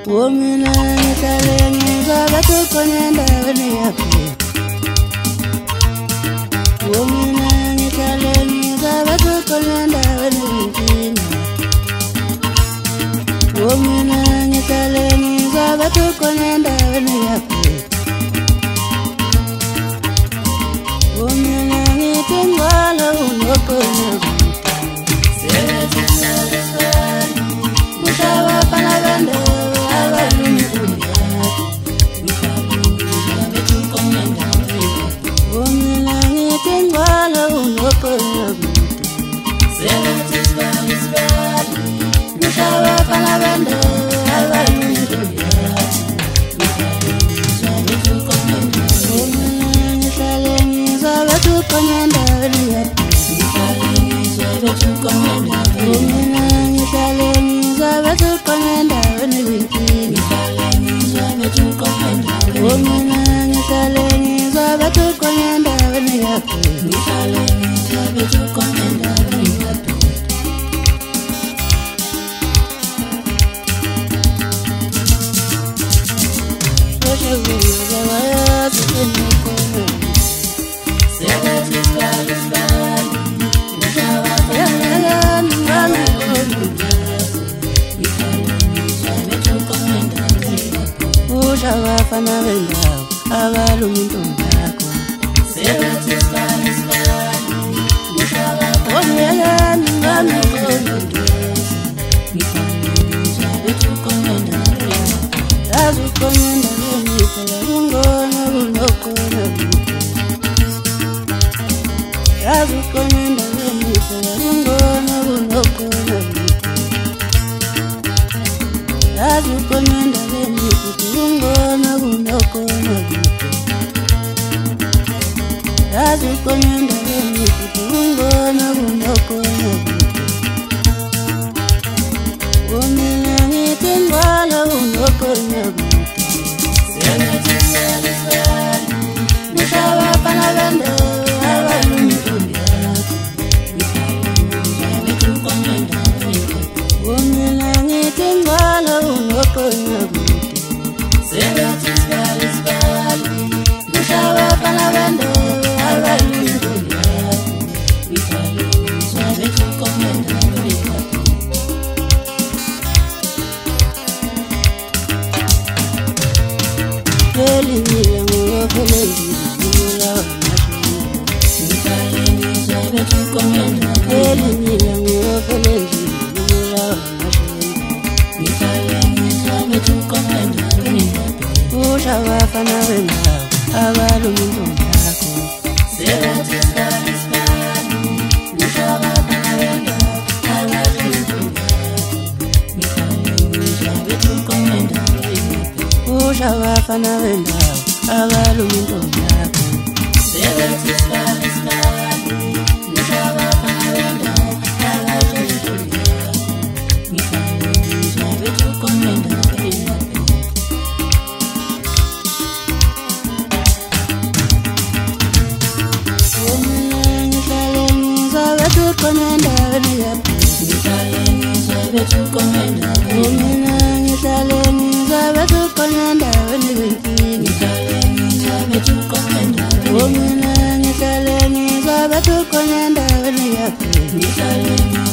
Womina ngitaleni zabatukonyenda wene yapi. Womina ngitaleni zabatukonyenda wene yapi. Womina ngitaleni zabatukonyenda wene yapi. Womina ngitengwala unokonya. Mushawa panaganda. Fana wenda abalumuntu ngako sebathi skali mushawa omyala ngami kondo ngifanele betukomenda azukomenda ngifela ngona kunokona azukomenda ngifela ngona kunokona azukomenda ngifela kunokona azukomenda ngifela kunokona womina ngitengwala unokona mushawa panaganda womina ngitengwala unokona Fana wenda abalumuntu ngako sebathi skali mushawa panaganda abalumuntu ngifanele betukomenda womina ngitaleni zabatukonyenda wene yapi. Womina ngitaleni zabatukonyenda wene Womina ngitaleni zabatukonyenda wene yapi.